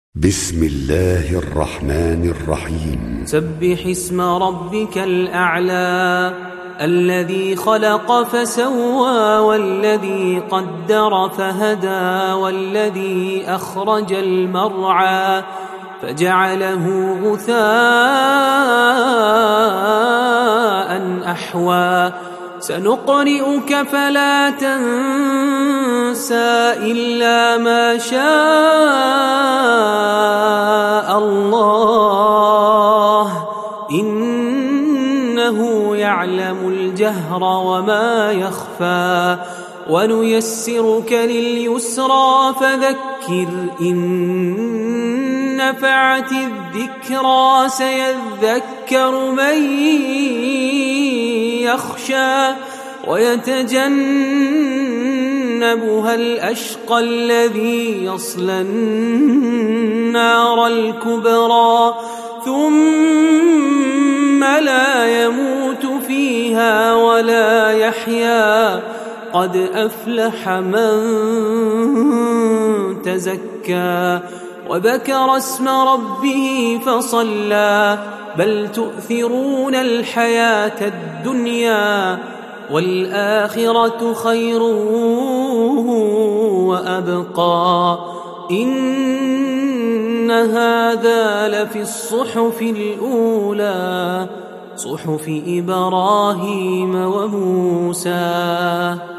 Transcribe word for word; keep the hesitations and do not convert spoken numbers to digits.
بسم الله الرحمن الرحيم سبح اسم ربك الأعلى الذي خلق فسوى والذي قدر فهدى والذي أخرج المرعى فجعله غثاء أحوى سنقرئك فلا تنسى إلا ما شاء الله إنه يعلم الجهر وما يخفى ونيسرك لليسرى فذكر إن نفعت الذكرى سيذكر من يخشى ويتجنبها الأشقى الذي يصلى النار الكبرى ثم لا يموت فيها ولا يحيا قد أفلح من تزكى وذكر اسم ربه فصلى بل تؤثرون الحياة الدنيا والآخرة خير وأبقى إن هذا لفي الصحف الأولى صحف إبراهيم وموسى.